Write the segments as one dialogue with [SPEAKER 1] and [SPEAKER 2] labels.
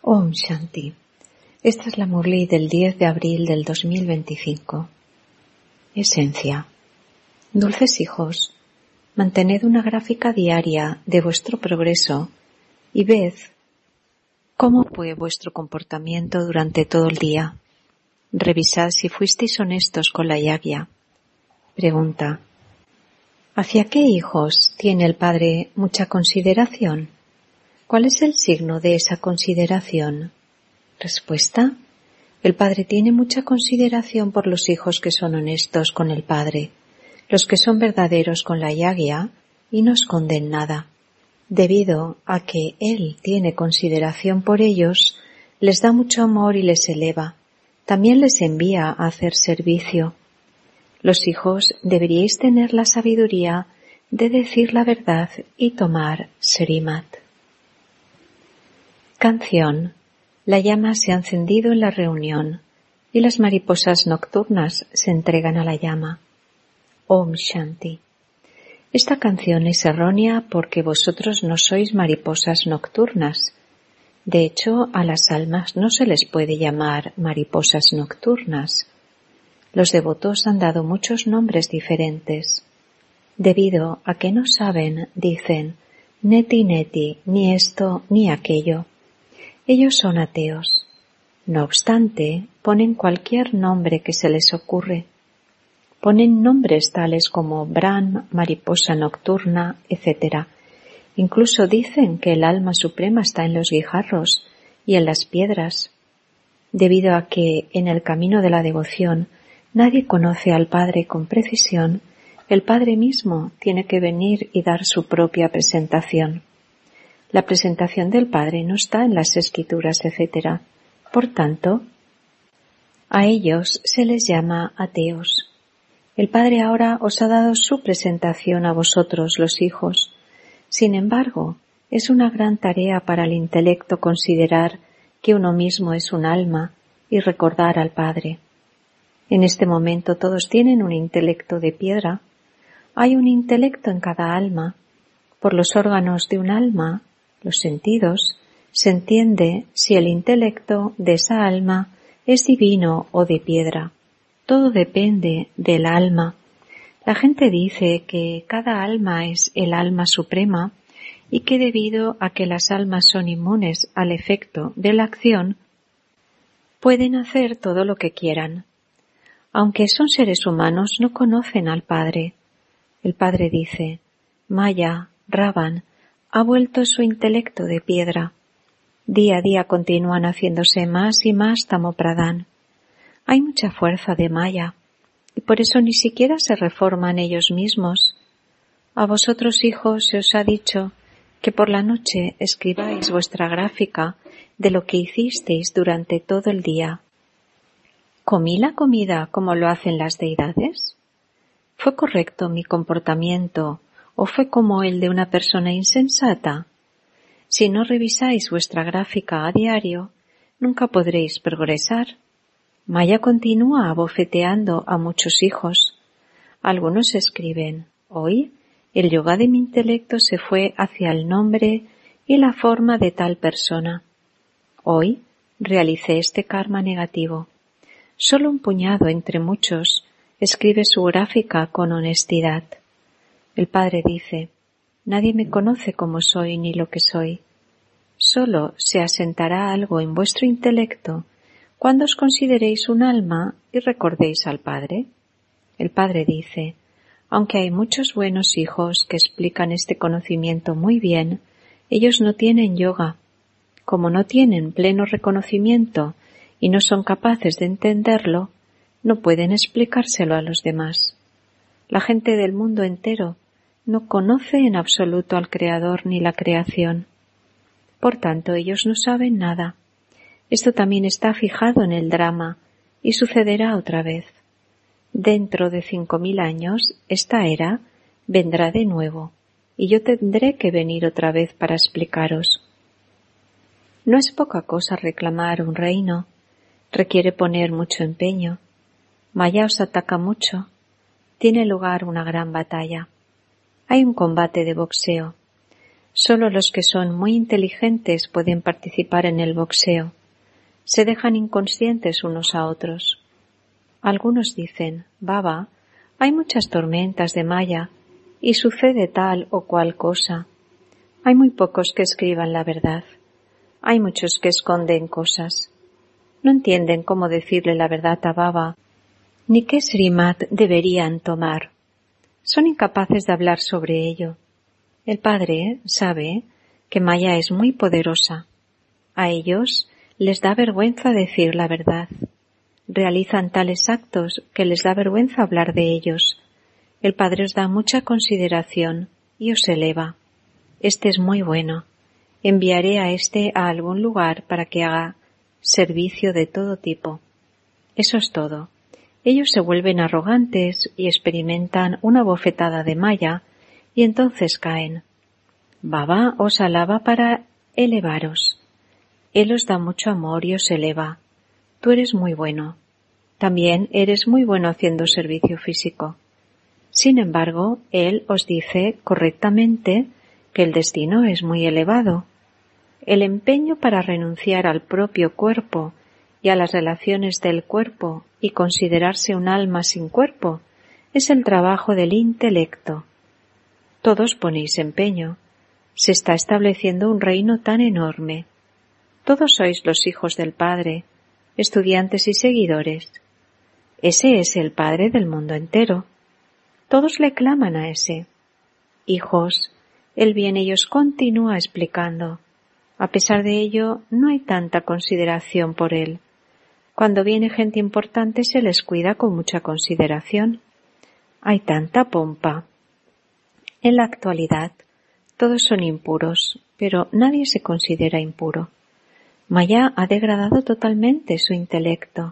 [SPEAKER 1] Om Shanti. Esta es la Murli del 10 de abril del 2025. Esencia. Dulces hijos, mantened una gráfica diaria de vuestro progreso y ved cómo fue vuestro comportamiento durante todo el día. Revisad si fuisteis honestos con la yagya. Pregunta. ¿Hacia qué hijos tiene el Padre mucha consideración? ¿Cuál es el signo de esa consideración? Respuesta. El Padre tiene mucha consideración por los hijos que son honestos con el Padre, los que son verdaderos con la yagya y no esconden nada. Debido a que Él tiene consideración por ellos, les da mucho amor y les eleva. También les envía a hacer servicio. Los hijos deberíais tener la sabiduría de decir la verdad y tomar Srimad. Canción. La llama se ha encendido en la reunión y las mariposas nocturnas se entregan a la llama. Om Shanti. Esta canción es errónea porque vosotros no sois mariposas nocturnas. De hecho, a las almas no se les puede llamar mariposas nocturnas. Los devotos han dado muchos nombres diferentes. Debido a que no saben, dicen, neti neti, ni esto ni aquello. Ellos son ateos. No obstante, ponen cualquier nombre que se les ocurre. Ponen nombres tales como Brahm, mariposa nocturna, etc. Incluso dicen que el alma suprema está en los guijarros y en las piedras. Debido a que en el camino de la devoción nadie conoce al Padre con precisión, el Padre mismo tiene que venir y dar su propia presentación. La presentación del Padre no está en las escrituras, etc. Por tanto, a ellos se les llama ateos. El Padre ahora os ha dado su presentación a vosotros, los hijos. Sin embargo, es una gran tarea para el intelecto considerar que uno mismo es un alma y recordar al Padre. En este momento todos tienen un intelecto de piedra. Hay un intelecto en cada alma. Por los órganos de un alma, los sentidos, se entiende si el intelecto de esa alma es divino o de piedra. Todo depende del alma. La gente dice que cada alma es el alma suprema y que debido a que las almas son inmunes al efecto de la acción, pueden hacer todo lo que quieran. Aunque son seres humanos, no conocen al Padre. El Padre dice, Maya, Ravan, ha vuelto su intelecto de piedra. Día a día continúan haciéndose más y más Tamopradán. Hay mucha fuerza de Maya, y por eso ni siquiera se reforman ellos mismos. A vosotros, hijos, se os ha dicho que por la noche escribáis vuestra gráfica de lo que hicisteis durante todo el día. ¿Comí la comida como lo hacen las deidades? ¿Fue correcto mi comportamiento o fue como el de una persona insensata? Si no revisáis vuestra gráfica a diario, nunca podréis progresar. Maya continúa abofeteando a muchos hijos. Algunos escriben, hoy el yoga de mi intelecto se fue hacia el nombre y la forma de tal persona. Hoy realicé este karma negativo. Solo un puñado entre muchos escribe su gráfica con honestidad. El Padre dice, nadie me conoce como soy ni lo que soy. Solo se asentará algo en vuestro intelecto cuando os consideréis un alma y recordéis al Padre. El Padre dice, aunque hay muchos buenos hijos que explican este conocimiento muy bien, ellos no tienen yoga. Como no tienen pleno reconocimiento y no son capaces de entenderlo, no pueden explicárselo a los demás. La gente del mundo entero no conoce en absoluto al Creador ni la creación. Por tanto, ellos no saben nada. Esto también está fijado en el drama y sucederá otra vez. Dentro de 5000 años, esta era vendrá de nuevo y yo tendré que venir otra vez para explicaros. No es poca cosa reclamar un reino. Requiere poner mucho empeño. Maya os ataca mucho. Tiene lugar una gran batalla. Hay un combate de boxeo. Solo los que son muy inteligentes pueden participar en el boxeo. Se dejan inconscientes unos a otros. Algunos dicen, Baba, hay muchas tormentas de Maya y sucede tal o cual cosa. Hay muy pocos que escriban la verdad. Hay muchos que esconden cosas. No entienden cómo decirle la verdad a Baba, ni qué Srimad deberían tomar. Son incapaces de hablar sobre ello. El Padre sabe que Maya es muy poderosa. A ellos les da vergüenza decir la verdad. Realizan tales actos que les da vergüenza hablar de ellos. El Padre os da mucha consideración y os eleva. Este es muy bueno. Enviaré a este a algún lugar para que haga servicio de todo tipo. Eso es todo. Ellos se vuelven arrogantes y experimentan una bofetada de Maya y entonces caen. Baba os alaba para elevaros. Él os da mucho amor y os eleva. Tú eres muy bueno. También eres muy bueno haciendo servicio físico. Sin embargo, Él os dice correctamente que el destino es muy elevado. El empeño para renunciar al propio cuerpo y a las relaciones del cuerpo y considerarse un alma sin cuerpo es el trabajo del intelecto. Todos ponéis empeño. Se está estableciendo un reino tan enorme. Todos sois los hijos del Padre, estudiantes y seguidores. Ese es el Padre del mundo entero. Todos le claman a ese. Hijos, Él viene y os continúa explicando. A pesar de ello, no hay tanta consideración por Él. Cuando viene gente importante se les cuida con mucha consideración. Hay tanta pompa. En la actualidad, todos son impuros, pero nadie se considera impuro. Maya ha degradado totalmente su intelecto.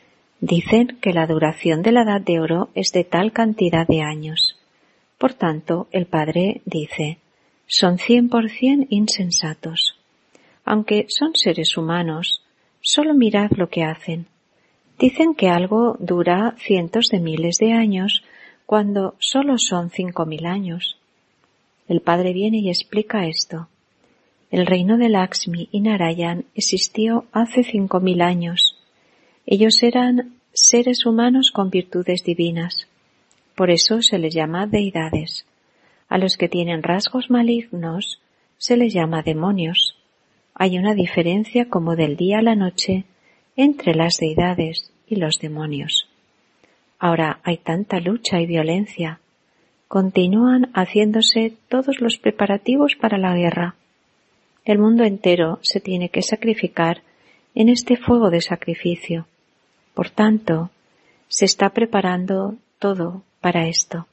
[SPEAKER 1] Dicen que la duración de la edad de oro es de tal cantidad de años. Por tanto, el Padre dice, son 100% insensatos. Aunque son seres humanos, solo mirad lo que hacen. Dicen que algo dura cientos de miles de años cuando solo son 5.000 años. El Padre viene y explica esto. El reino de Lakshmi y Narayan existió hace 5.000 años. Ellos eran seres humanos con virtudes divinas. Por eso se les llama deidades. A los que tienen rasgos malignos se les llama demonios. Hay una diferencia como del día a la noche entre las deidades y los demonios. Ahora hay tanta lucha y violencia. Continúan haciéndose todos los preparativos para la guerra. El mundo entero se tiene que sacrificar en este fuego de sacrificio. Por tanto, se está preparando todo para esto.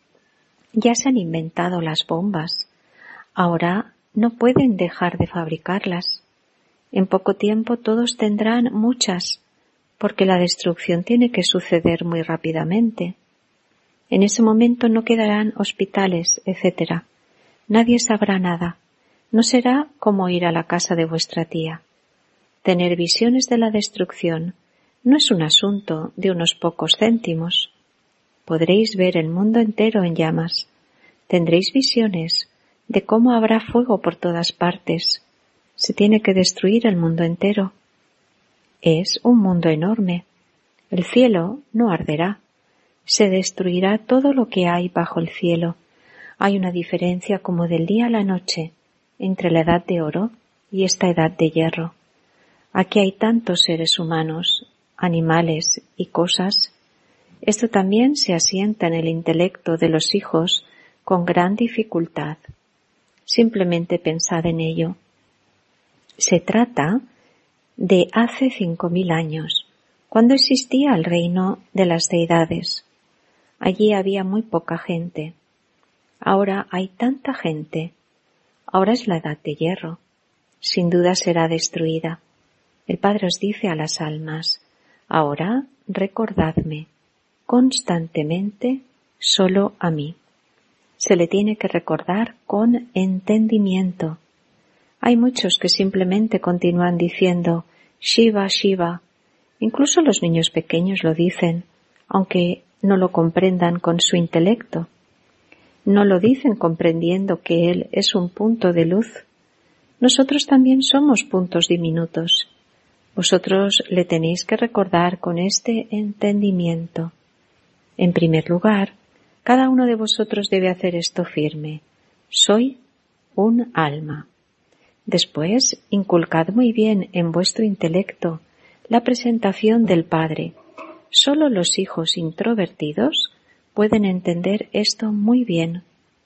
[SPEAKER 1] Ya se han inventado las bombas. Ahora no pueden dejar de fabricarlas. En poco tiempo todos tendrán muchas, porque la destrucción tiene que suceder muy rápidamente. En ese momento no quedarán hospitales, etc. Nadie sabrá nada. No será como ir a la casa de vuestra tía. Tener visiones de la destrucción no es un asunto de unos pocos céntimos. Podréis ver el mundo entero en llamas. Tendréis visiones de cómo habrá fuego por todas partes. Se tiene que destruir el mundo entero. Es un mundo enorme. El cielo no arderá. Se destruirá todo lo que hay bajo el cielo. Hay una diferencia como del día a la noche entre la edad de oro y esta edad de hierro. Aquí hay tantos seres humanos, animales y cosas. Esto también se asienta en el intelecto de los hijos con gran dificultad. Simplemente pensad en ello. Se trata de hace 5.000 años, cuando existía el reino de las deidades. Allí había muy poca gente. Ahora hay tanta gente. Ahora es la edad de hierro. Sin duda será destruida. El Padre os dice a las almas, ahora recordadme constantemente solo a mí. Se le tiene que recordar con entendimiento. Hay muchos que simplemente continúan diciendo Shiva, Shiva. Incluso los niños pequeños lo dicen, aunque no lo comprendan con su intelecto. No lo dicen comprendiendo que Él es un punto de luz. Nosotros también somos puntos diminutos. Vosotros le tenéis que recordar con este entendimiento. En primer lugar, cada uno de vosotros debe hacer esto firme. Soy un alma. Después, inculcad muy bien en vuestro intelecto la presentación del Padre. Solo los hijos introvertidos pueden entender esto muy bien.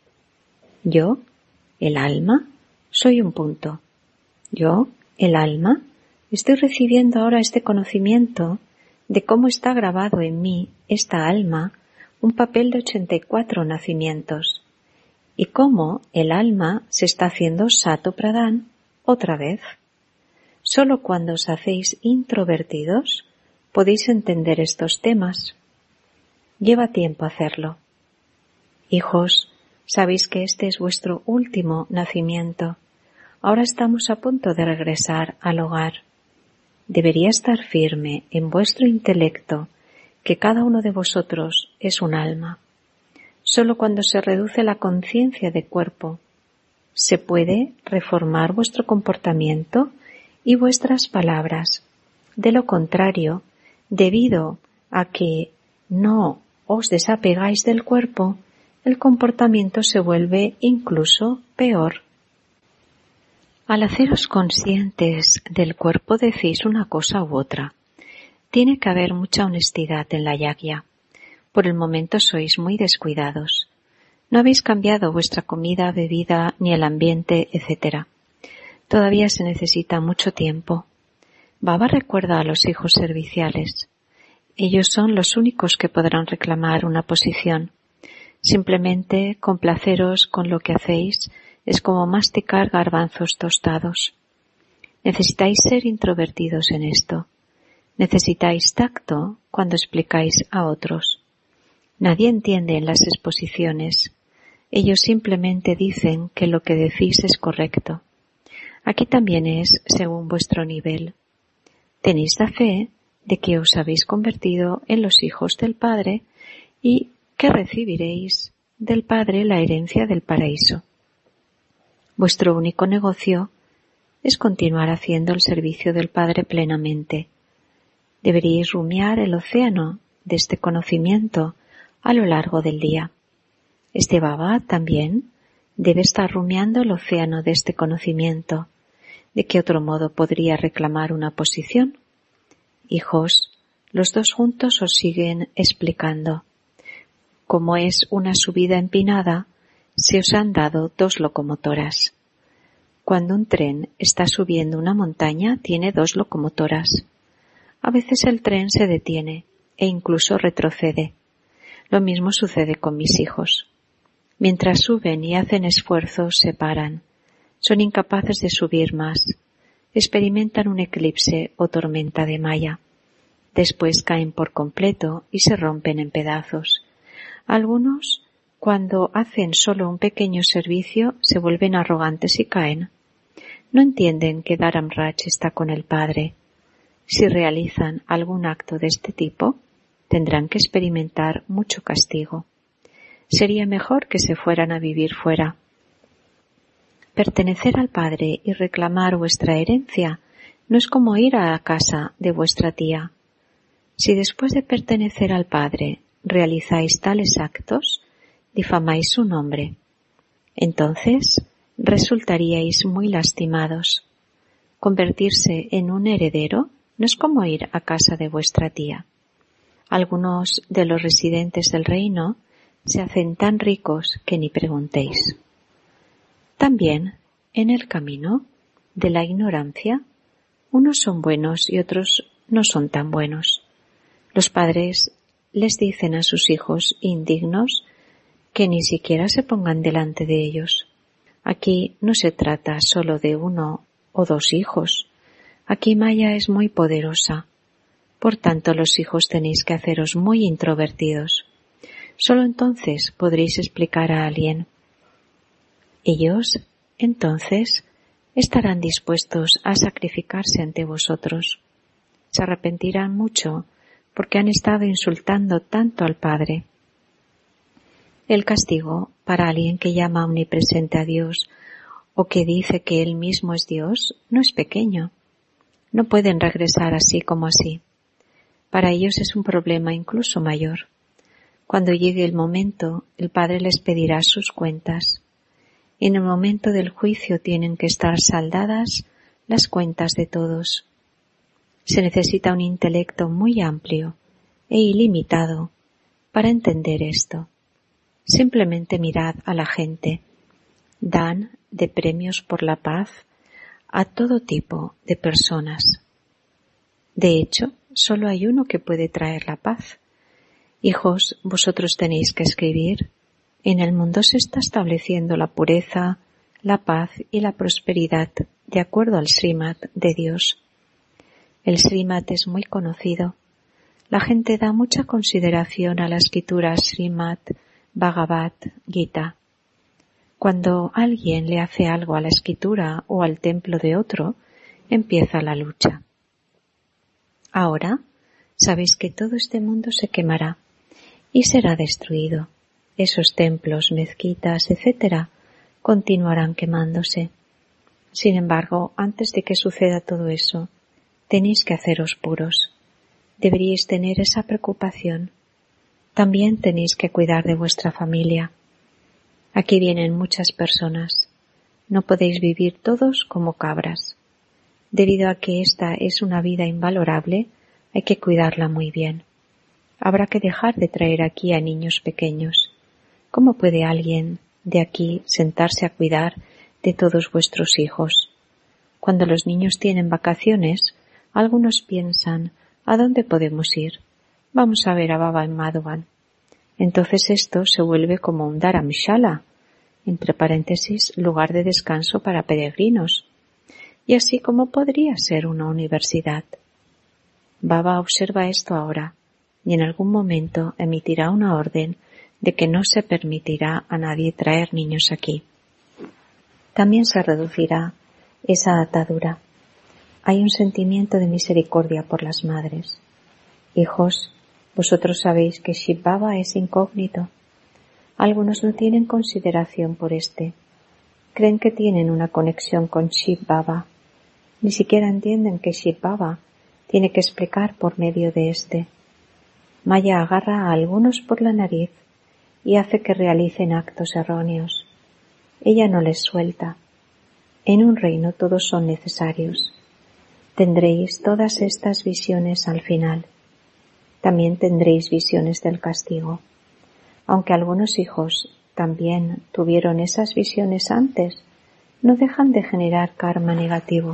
[SPEAKER 1] Yo, el alma, soy un punto. Yo, el alma, estoy recibiendo ahora este conocimiento de cómo está grabado en mí, esta alma, un papel de 84 nacimientos, y cómo el alma se está haciendo Sato Pradhan otra vez. Solo cuando os hacéis introvertidos podéis entender estos temas. Lleva tiempo hacerlo. Hijos, sabéis que este es vuestro último nacimiento. Ahora estamos a punto de regresar al hogar. Debería estar firme en vuestro intelecto que cada uno de vosotros es un alma. Solo cuando se reduce la conciencia de cuerpo se puede reformar vuestro comportamiento y vuestras palabras. De lo contrario, debido a que no os desapegáis del cuerpo, el comportamiento se vuelve incluso peor. Al haceros conscientes del cuerpo decís una cosa u otra. Tiene que haber mucha honestidad en la yagya. Por el momento sois muy descuidados. No habéis cambiado vuestra comida, bebida, ni el ambiente, etc. Todavía se necesita mucho tiempo. Baba recuerda a los hijos serviciales. Ellos son los únicos que podrán reclamar una posición. Simplemente complaceros con lo que hacéis es como masticar garbanzos tostados. Necesitáis ser introvertidos en esto. Necesitáis tacto cuando explicáis a otros. Nadie entiende en las exposiciones. Ellos simplemente dicen que lo que decís es correcto. Aquí también es según vuestro nivel. Tenéis la fe de que os habéis convertido en los hijos del Padre y que recibiréis del Padre la herencia del paraíso. Vuestro único negocio es continuar haciendo el servicio del Padre plenamente. Deberíais rumiar el océano de este conocimiento a lo largo del día. Este Baba también debe estar rumiando el océano de este conocimiento. ¿De qué otro modo podría reclamar una posición? Hijos, los dos juntos os siguen explicando. Como es una subida empinada, se os han dado dos locomotoras. Cuando un tren está subiendo una montaña, tiene dos locomotoras. A veces el tren se detiene e incluso retrocede. Lo mismo sucede con mis hijos. Mientras suben y hacen esfuerzos, se paran. Son incapaces de subir más. Experimentan un eclipse o tormenta de Maya. Después caen por completo y se rompen en pedazos. Algunos, cuando hacen solo un pequeño servicio, se vuelven arrogantes y caen. No entienden que Dharam Raj está con el Padre. Si realizan algún acto de este tipo, tendrán que experimentar mucho castigo. Sería mejor que se fueran a vivir fuera. Pertenecer al Padre y reclamar vuestra herencia no es como ir a la casa de vuestra tía. Si después de pertenecer al Padre realizáis tales actos, difamáis su nombre. Entonces resultaríais muy lastimados. Convertirse en un heredero no es como ir a casa de vuestra tía. Algunos de los residentes del reino se hacen tan ricos que ni preguntéis. También, en el camino de la ignorancia, unos son buenos y otros no son tan buenos. Los padres les dicen a sus hijos indignos que ni siquiera se pongan delante de ellos. Aquí no se trata solo de uno o dos hijos. Aquí Maya es muy poderosa. Por tanto, los hijos tenéis que haceros muy introvertidos. Solo entonces podréis explicar a alguien. Ellos, entonces, estarán dispuestos a sacrificarse ante vosotros. Se arrepentirán mucho porque han estado insultando tanto al Padre. El castigo para alguien que llama omnipresente a Dios o que dice que Él mismo es Dios no es pequeño. No pueden regresar así como así. Para ellos es un problema incluso mayor. Cuando llegue el momento, el Padre les pedirá sus cuentas. En el momento del juicio tienen que estar saldadas las cuentas de todos. Se necesita un intelecto muy amplio e ilimitado para entender esto. Simplemente mirad a la gente. Dan de premios por la paz a todo tipo de personas. De hecho, solo hay uno que puede traer la paz. Hijos, vosotros tenéis que escribir: en el mundo se está estableciendo la pureza, la paz y la prosperidad de acuerdo al Srimad de Dios. El Srimad es muy conocido. La gente da mucha consideración a la escritura Srimad Bhagavad Gita. Cuando alguien le hace algo a la escritura o al templo de otro, empieza la lucha. Ahora sabéis que todo este mundo se quemará y será destruido. Esos templos, mezquitas, etc., continuarán quemándose. Sin embargo, antes de que suceda todo eso, tenéis que haceros puros. Deberíais tener esa preocupación. También tenéis que cuidar de vuestra familia. Aquí vienen muchas personas. No podéis vivir todos como cabras. Debido a que esta es una vida invalorable, hay que cuidarla muy bien. Habrá que dejar de traer aquí a niños pequeños. ¿Cómo puede alguien de aquí sentarse a cuidar de todos vuestros hijos? Cuando los niños tienen vacaciones, algunos piensan: ¿a dónde podemos ir? Vamos a ver a Baba en Madhuban. Entonces esto se vuelve como un dharamshala, entre paréntesis, lugar de descanso para peregrinos, y así como podría ser una universidad. Baba observa esto ahora, y en algún momento emitirá una orden de que no se permitirá a nadie traer niños aquí. También se reducirá esa atadura. Hay un sentimiento de misericordia por las madres. Hijos, vosotros sabéis que Shiv Baba es incógnito. Algunos no tienen consideración por este. Creen que tienen una conexión con Shiv Baba. Ni siquiera entienden que Shiv Baba tiene que explicar por medio de este. Maya agarra a algunos por la nariz y hace que realicen actos erróneos. Ella no les suelta. En un reino todos son necesarios. Tendréis todas estas visiones al final. También tendréis visiones del castigo. Aunque algunos hijos también tuvieron esas visiones antes, no dejan de generar karma negativo.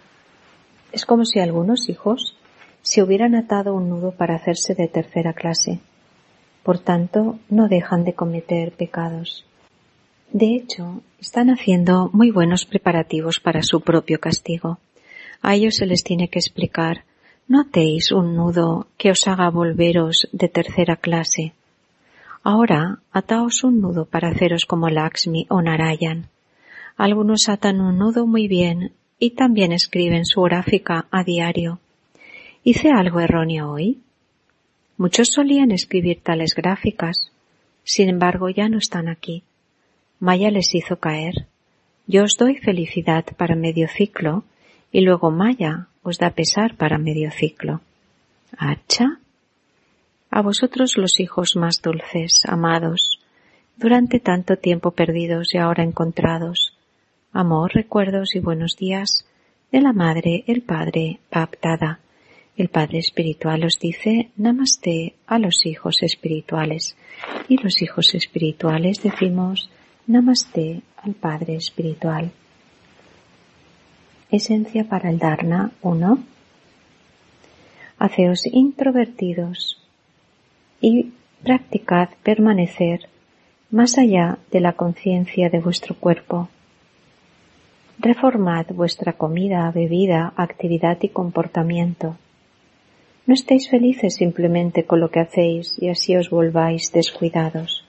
[SPEAKER 1] Es como si algunos hijos se hubieran atado un nudo para hacerse de tercera clase. Por tanto, no dejan de cometer pecados. De hecho, están haciendo muy buenos preparativos para su propio castigo. A ellos se les tiene que explicar: no atéis un nudo que os haga volveros de tercera clase. Ahora, ataos un nudo para haceros como Lakshmi o Narayan. Algunos atan un nudo muy bien y también escriben su gráfica a diario. ¿Hice algo erróneo hoy? Muchos solían escribir tales gráficas. Sin embargo, ya no están aquí. Maya les hizo caer. Yo os doy felicidad para medio ciclo y luego Maya os da pesar para medio ciclo. ¿Acha? A vosotros los hijos más dulces, amados, durante tanto tiempo perdidos y ahora encontrados, amor, recuerdos y buenos días de la Madre, el Padre, Baptada. El Padre Espiritual os dice Namaste a los hijos espirituales y los hijos espirituales decimos Namaste al Padre Espiritual. Esencia para el Dharna 1. Haceos introvertidos y practicad permanecer más allá de la conciencia de vuestro cuerpo. Reformad vuestra comida, bebida, actividad y comportamiento. No estéis felices simplemente con lo que hacéis y así os volváis descuidados.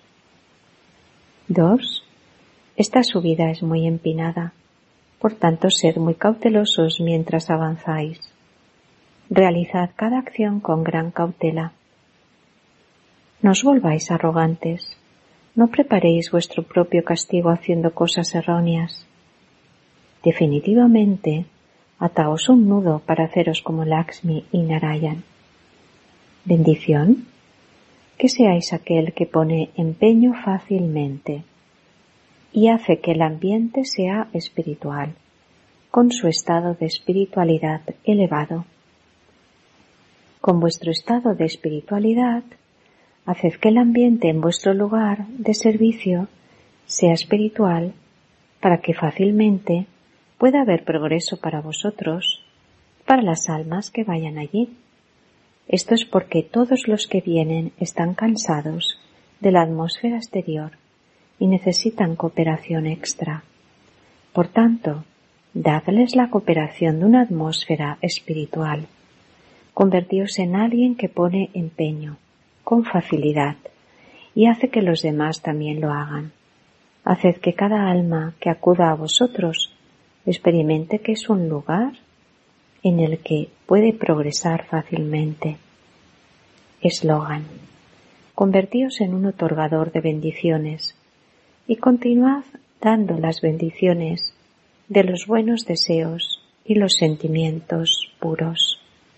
[SPEAKER 1] 2. Esta subida es muy empinada, por tanto sed muy cautelosos mientras avanzáis. Realizad cada acción con gran cautela. No os volváis arrogantes. No preparéis vuestro propio castigo haciendo cosas erróneas. Definitivamente, ataos un nudo para haceros como Lakshmi y Narayan. Bendición, que seáis aquel que pone empeño fácilmente y hace que el ambiente sea espiritual, con su estado de espiritualidad elevado. Con vuestro estado de espiritualidad, haced que el ambiente en vuestro lugar de servicio sea espiritual para que fácilmente pueda haber progreso para vosotros, para las almas que vayan allí. Esto es porque todos los que vienen están cansados de la atmósfera exterior y necesitan cooperación extra. Por tanto, dadles la cooperación de una atmósfera espiritual. Convertíos en alguien que pone empeño, con facilidad, y hace que los demás también lo hagan. Haced que cada alma que acuda a vosotros experimente que es un lugar en el que puede progresar fácilmente. Eslogan: convertíos en un otorgador de bendiciones y continuad dando las bendiciones de los buenos deseos y los sentimientos puros.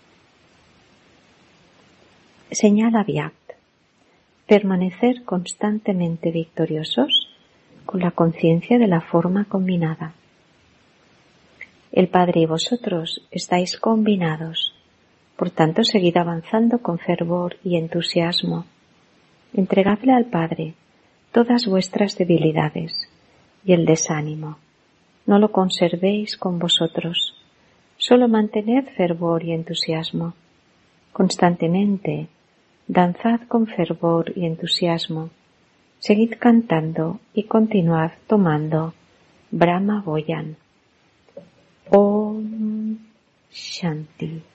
[SPEAKER 1] Señala Vyakt: permanecer constantemente victoriosos con la conciencia de la forma combinada. El Padre y vosotros estáis combinados, por tanto seguid avanzando con fervor y entusiasmo. Entregadle al Padre todas vuestras debilidades y el desánimo. No lo conservéis con vosotros, solo mantened fervor y entusiasmo. Constantemente danzad con fervor y entusiasmo, seguid cantando y continuad tomando Brahma Voyan. Om Shanti.